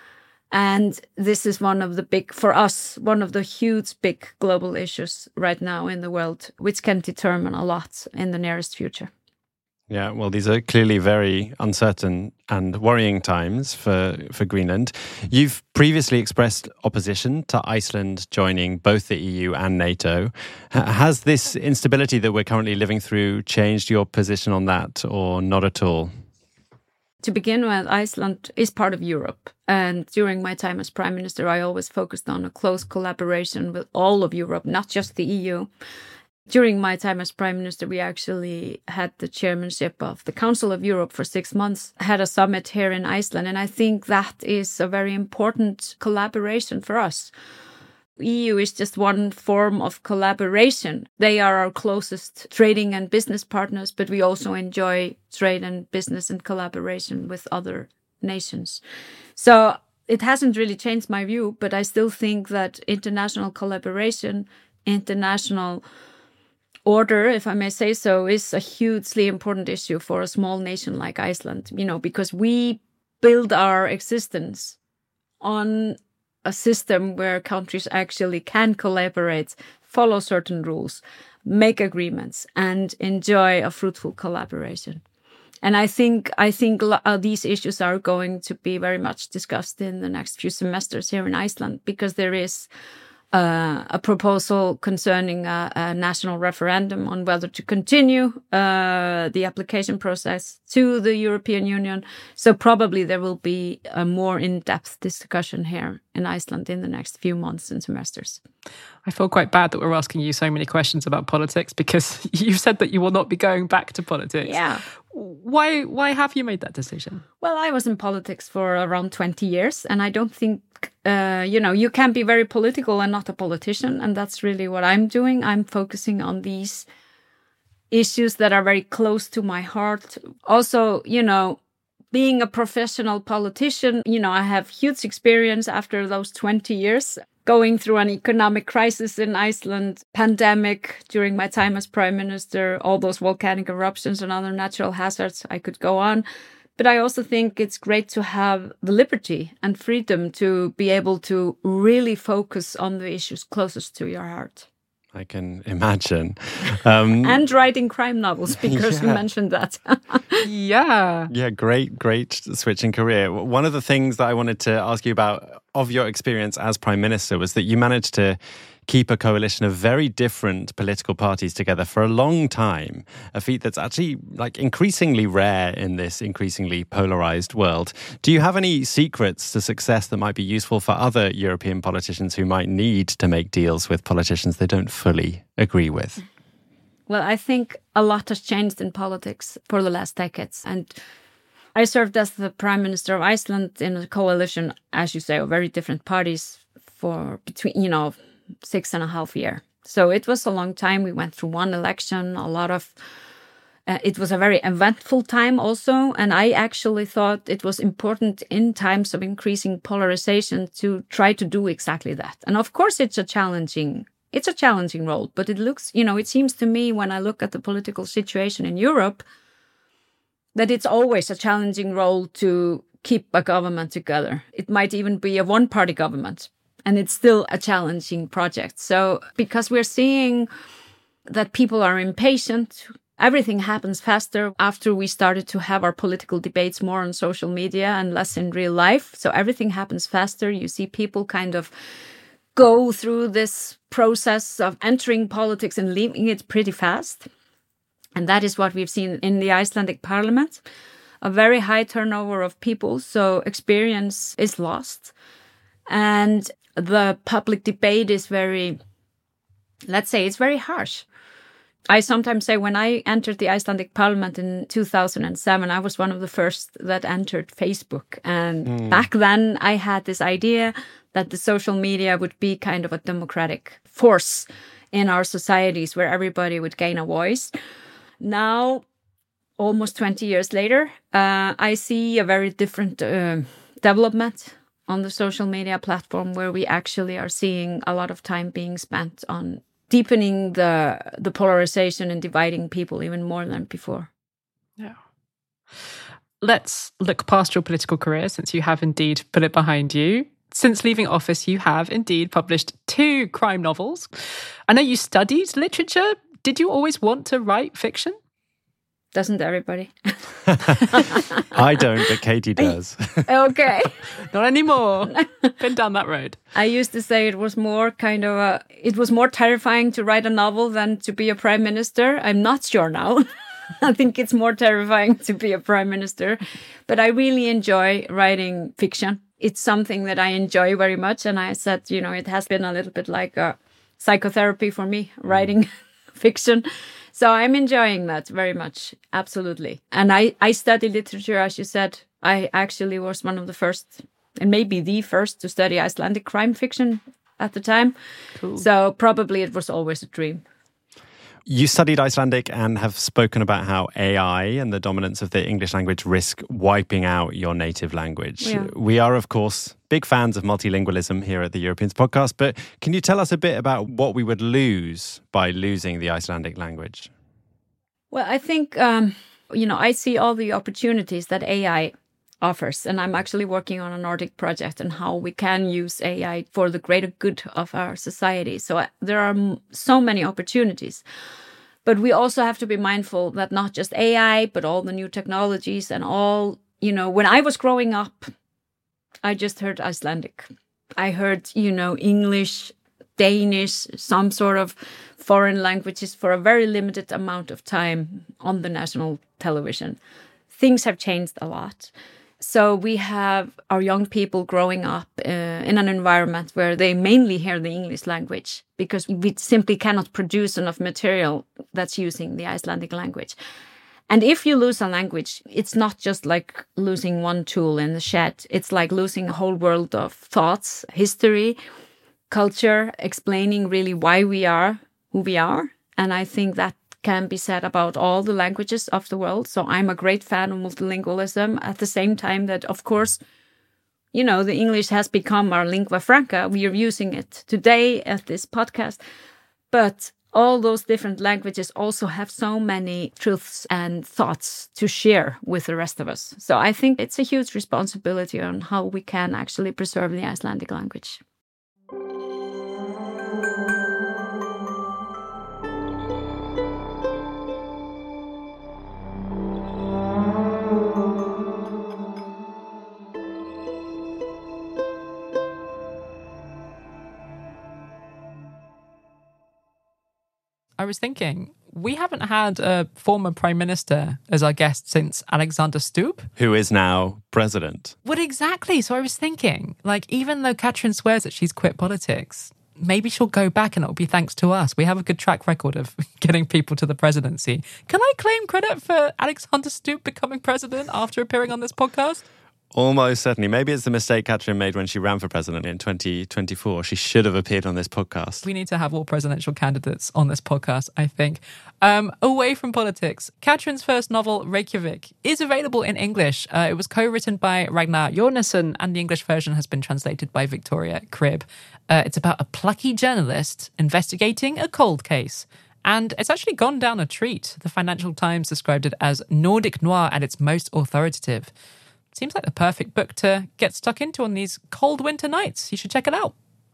And this is one of the huge, big global issues right now in the world, which can determine a lot in the nearest future. Yeah, well, these are clearly very uncertain and worrying times for Greenland. You've previously expressed opposition to Iceland joining both the EU and NATO. Has this instability that we're currently living through changed your position on that, or not at all? To begin with, Iceland is part of Europe. And during my time as Prime Minister, I always focused on a close collaboration with all of Europe, not just the EU. During my time as Prime Minister, we actually had the chairmanship of the Council of Europe for 6 months, had a summit here in Iceland. And I think that is a very important collaboration for us. EU is just one form of collaboration. They are our closest trading and business partners, but we also enjoy trade and business and collaboration with other nations. So it hasn't really changed my view, but I still think that international collaboration, international order, if I may say so, is a hugely important issue for a small nation like Iceland, because we build our existence on a system where countries actually can collaborate, follow certain rules, make agreements, and enjoy a fruitful collaboration. And I think these issues are going to be very much discussed in the next few semesters here in Iceland, because there is a proposal concerning a national referendum on whether to continue the application process to the European Union. So probably there will be a more in-depth discussion here in Iceland in the next few months and semesters. I feel quite bad that we're asking you so many questions about politics, because you've said that you will not be going back to politics. Yeah. Why have you made that decision? Well, I was in politics for around 20 years, and I don't think, you can be very political and not a politician. And that's really what I'm doing. I'm focusing on these issues that are very close to my heart. Also, being a professional politician, I have huge experience after those 20 years going through an economic crisis in Iceland, pandemic during my time as Prime Minister, all those volcanic eruptions and other natural hazards. I could go on. But I also think it's great to have the liberty and freedom to be able to really focus on the issues closest to your heart. I can imagine. And writing crime novels, because you mentioned that. Yeah, great switch in career. One of the things that I wanted to ask you about of your experience as Prime Minister was that you managed to keep a coalition of very different political parties together for a long time, a feat that's actually increasingly rare in this increasingly polarized world. Do you have any secrets to success that might be useful for other European politicians who might need to make deals with politicians they don't fully agree with? Well, I think a lot has changed in politics for the last decades. And I served as the Prime Minister of Iceland in a coalition, as you say, of very different parties for between, 6.5 years. So it was a long time. We went through one election, it was a very eventful time also. And I actually thought it was important in times of increasing polarization to try to do exactly that. And of course, it's a challenging role, but it looks, it seems to me when I look at the political situation in Europe, that it's always a challenging role to keep a government together. It might even be a one-party government, and it's still a challenging project. So because we're seeing that people are impatient, everything happens faster after we started to have our political debates more on social media and less in real life. So everything happens faster. You see people kind of go through this process of entering politics and leaving it pretty fast. And that is what we've seen in the Icelandic parliament, a very high turnover of people. So experience is lost. And the public debate is it's very harsh. I sometimes say when I entered the Icelandic parliament in 2007, I was one of the first that entered Facebook. And back then I had this idea that the social media would be kind of a democratic force in our societies where everybody would gain a voice. Now, almost 20 years later, I see a very different development on the social media platform, where we actually are seeing a lot of time being spent on deepening the polarization and dividing people even more than before. Yeah. Let's look past your political career, since you have indeed put it behind you. Since leaving office, you have indeed published 2 crime novels. I know you studied literature. Did you always want to write fiction? Doesn't everybody? I don't, but Katie does. Okay. Not anymore. Been down that road. I used to say it was more terrifying to write a novel than to be a prime minister. I'm not sure now. I think it's more terrifying to be a prime minister. But I really enjoy writing fiction. It's something that I enjoy very much. And I said, it has been a little bit like a psychotherapy for me, writing fiction. So I'm enjoying that very much. Absolutely. And I study literature, as you said. I actually was one of the first, and maybe the first, to study Icelandic crime fiction at the time. Cool. So probably it was always a dream. You studied Icelandic and have spoken about how AI and the dominance of the English language risk wiping out your native language. Yeah. We are, of course, big fans of multilingualism here at the Europeans podcast, but can you tell us a bit about what we would lose by losing the Icelandic language? Well, I think, I see all the opportunities that AI offers, and I'm actually working on a Nordic project on how we can use AI for the greater good of our society. So there are so many opportunities. But we also have to be mindful that not just AI, but all the new technologies and all, when I was growing up, I just heard Icelandic. I heard, English, Danish, some sort of foreign languages for a very limited amount of time on the national television. Things have changed a lot. So we have our young people growing up in an environment where they mainly hear the English language because we simply cannot produce enough material that's using the Icelandic language. And if you lose a language, it's not just like losing one tool in the shed. It's like losing a whole world of thoughts, history, culture, explaining really why we are who we are. And I think that can be said about all the languages of the world. So I'm a great fan of multilingualism at the same time that, of course, the English has become our lingua franca. We are using it today at this podcast. But all those different languages also have so many truths and thoughts to share with the rest of us. So I think it's a huge responsibility on how we can actually preserve the Icelandic language. I was thinking, we haven't had a former prime minister as our guest since Alexander Stubb. Who is now president. What exactly? So I was thinking, even though Katrin swears that she's quit politics, maybe she'll go back and it'll be thanks to us. We have a good track record of getting people to the presidency. Can I claim credit for Alexander Stubb becoming president after appearing on this podcast? Almost certainly. Maybe it's the mistake Katrin made when she ran for president in 2024. She should have appeared on this podcast. We need to have all presidential candidates on this podcast, I think. Away from politics, Katrin's first novel, Reykjavik, is available in English. It was co-written by Ragnar Jónasson, and the English version has been translated by Victoria Cribb. It's about a plucky journalist investigating a cold case. And it's actually gone down a treat. The Financial Times described it as Nordic noir at its most authoritative. Seems like the perfect book to get stuck into on these cold winter nights. You should check it out.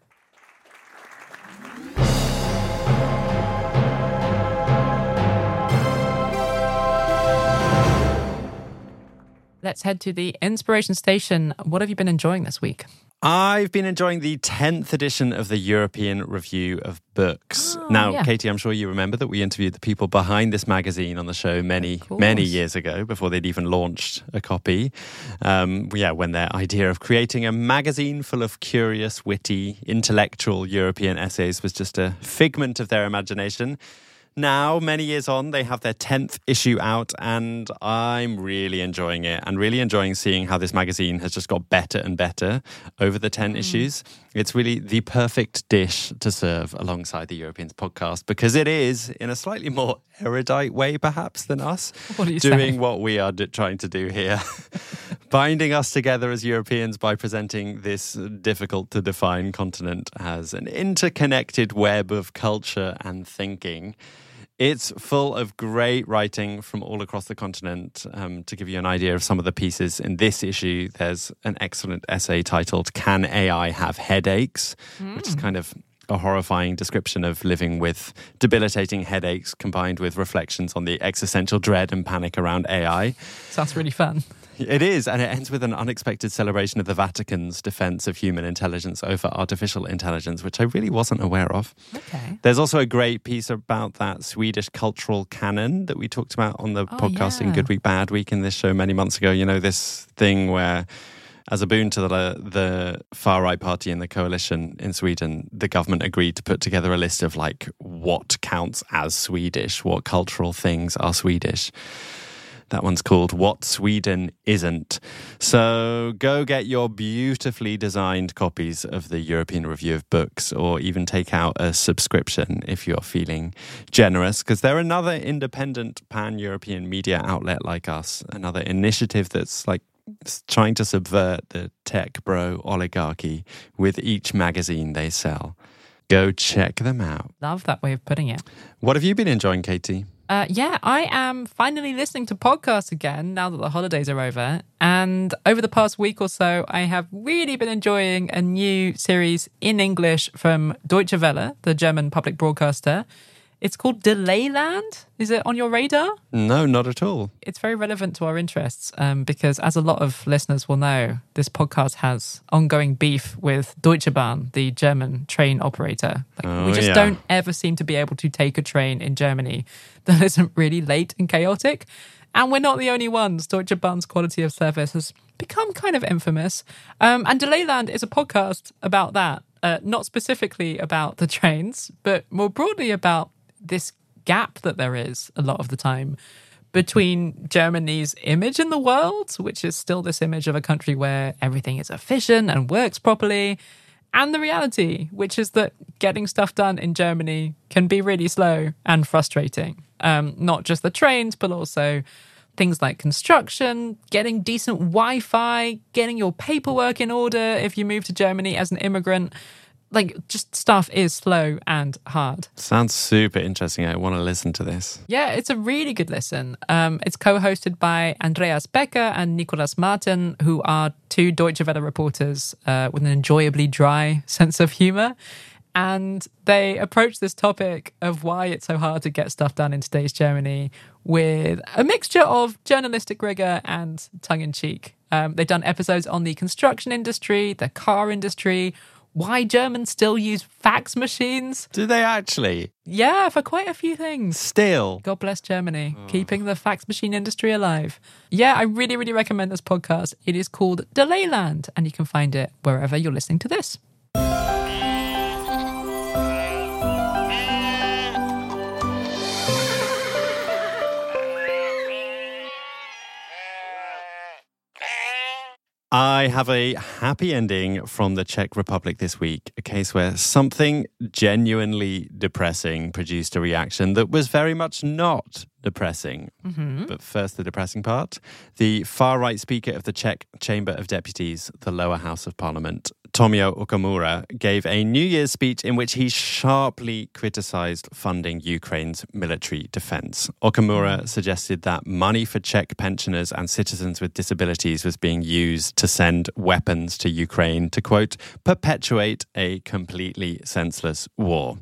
Let's head to the Inspiration Station. What have you been enjoying this week? I've been enjoying the 10th edition of the European Review of Books. Now, Katie, I'm sure you remember that we interviewed the people behind this magazine on the show many years ago, before they'd even launched a copy. When their idea of creating a magazine full of curious, witty, intellectual European essays was just a figment of their imagination. Now, many years on, they have their 10th issue out, and I'm really enjoying it and really enjoying seeing how this magazine has just got better and better over the 10 issues. It's really the perfect dish to serve alongside the Europeans podcast because it is, in a slightly more erudite way perhaps than us, doing what we are trying to do here. Binding us together as Europeans by presenting this difficult to define continent as an interconnected web of culture and thinking. It's full of great writing from all across the continent. To give you an idea of some of the pieces in this issue, there's an excellent essay titled Can AI Have Headaches? Which is kind of a horrifying description of living with debilitating headaches combined with reflections on the existential dread and panic around AI. Sounds really fun. It is, and it ends with an unexpected celebration of the Vatican's defense of human intelligence over artificial intelligence, which I really wasn't aware of. Okay. There's also a great piece about that Swedish cultural canon that we talked about on the podcast in Good Week, Bad Week in this show many months ago. You know, this thing where As a boon to the far-right party in the coalition in Sweden, the government agreed to put together a list of like what counts as Swedish, what cultural things are Swedish. That one's called What Sweden Isn't. So go get your beautifully designed copies of the European Review of Books, or even take out a subscription if you're feeling generous, because they're another independent pan-European media outlet like us, another initiative that's like trying to subvert the tech bro oligarchy with each magazine they sell. Go check them out. Love that way of putting it. What have you been enjoying, Katie? Yeah, I am finally listening to podcasts again now that the holidays are over. And over the past week or so, I have really been enjoying a new series in English from Deutsche Welle, the German public broadcaster. It's called Delayland. Is it on your radar? No, not at all. It's very relevant to our interests because, as a lot of listeners will know, this podcast has ongoing beef with Deutsche Bahn, the German train operator. We just don't ever seem to be able to take a train in Germany that isn't really late and chaotic. And we're not the only ones. Deutsche Bahn's quality of service has become kind of infamous. And Delayland is a podcast about that, not specifically about the trains, but more broadly about this gap that there is a lot of the time between Germany's image in the world, which is still this image of a country where everything is efficient and works properly, and the reality, which is that getting stuff done in Germany can be really slow and frustrating. Not just the trains, but also things like construction, getting decent Wi-Fi, getting your paperwork in order if you move to Germany as an immigrant. Like, just stuff is slow and hard. Sounds super interesting. I want to listen to this. Yeah, it's a really good listen. It's co-hosted by Andreas Becker and Nicolas Martin, who are two Deutsche Welle reporters with an enjoyably dry sense of humor. And they approach this topic of why it's so hard to get stuff done in today's Germany with a mixture of journalistic rigor and tongue-in-cheek. They've done episodes on the construction industry, the car industry, why Germans still use fax machines. Do they actually? Yeah, for quite a few things. Still? God bless Germany, keeping the fax machine industry alive. Yeah, I really, really recommend this podcast. It is called Delayland, and you can find it wherever you're listening to this. I have a happy ending from the Czech Republic this week, a case where something genuinely depressing produced a reaction that was very much not depressing. But first, the depressing part. The far-right Speaker of the Czech Chamber of Deputies, the lower house of Parliament, Tomio Okamura, gave a New Year's speech in which he sharply criticized funding Ukraine's military defense. Okamura suggested that money for Czech pensioners and citizens with disabilities was being used to send weapons to Ukraine to, quote, perpetuate a completely senseless war.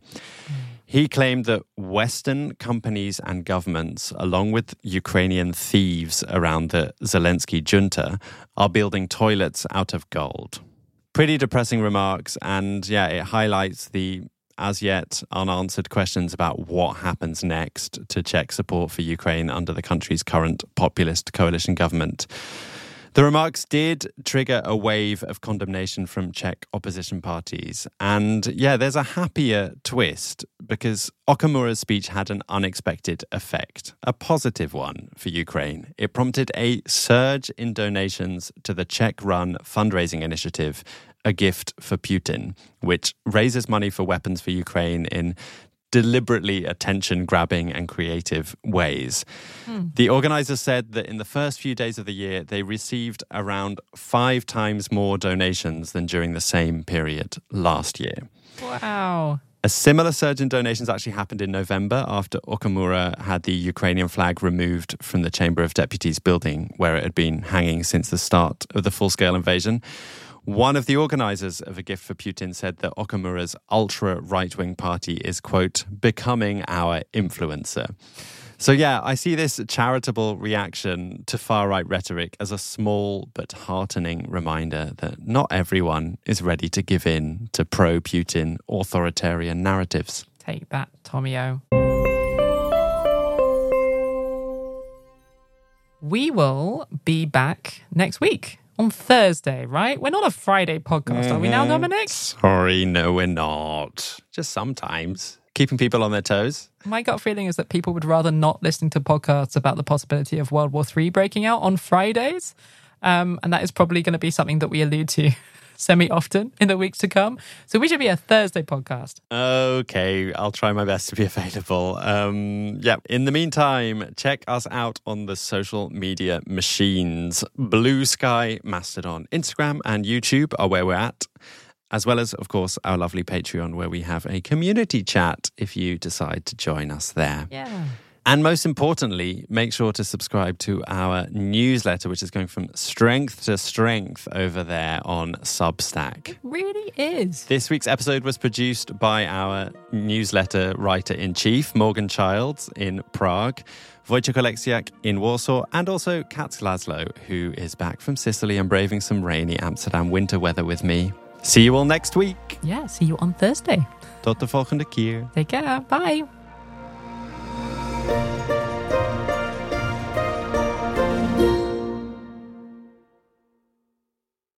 He claimed that Western companies and governments, along with Ukrainian thieves around the Zelensky junta, are building toilets out of gold. Pretty depressing remarks, and yeah, it highlights the as yet unanswered questions about what happens next to Czech support for Ukraine under the country's current populist coalition government. The remarks did trigger a wave of condemnation from Czech opposition parties. And yeah, there's a happier twist because Okamura's speech had an unexpected effect, a positive one for Ukraine. It prompted a surge in donations to the Czech-run fundraising initiative, A Gift for Putin, which raises money for weapons for Ukraine in deliberately attention-grabbing and creative ways. The organisers said that in the first few days of the year, they received around 5 times more donations than during the same period last year. Wow. A similar surge in donations actually happened in November after Okamura had the Ukrainian flag removed from the Chamber of Deputies building where it had been hanging since the start of the full-scale invasion. One of the organisers of A Gift for Putin said that Okamura's ultra-right-wing party is, quote, becoming our influencer. So yeah, I see this charitable reaction to far-right rhetoric as a small but heartening reminder that not everyone is ready to give in to pro-Putin authoritarian narratives. Take that, Tomio. We will be back next week on Thursday, right? We're not a Friday podcast, are we now, Dominic? Sorry, no, we're not. Just sometimes. Keeping people on their toes. My gut feeling is that people would rather not listen to podcasts about the possibility of World War III breaking out on Fridays. And that is probably going to be something that we allude to semi-often in the weeks to come. So we should be a Thursday podcast. Okay, I'll try my best to be available. In the meantime, check us out on the social media machines. Blue Sky, Mastodon, Instagram and YouTube are where we're at. As well as, of course, our lovely Patreon where we have a community chat if you decide to join us there. Yeah. And most importantly, make sure to subscribe to our newsletter, which is going from strength to strength over there on Substack. It really is. This week's episode was produced by our newsletter writer-in-chief, Morgan Childs in Prague, Wojciech Oleksiak in Warsaw, and also Kat Laszlo, who is back from Sicily and braving some rainy Amsterdam winter weather with me. See you all next week. Yeah, see you on Thursday. Tot de volgende keer. Take care. Bye.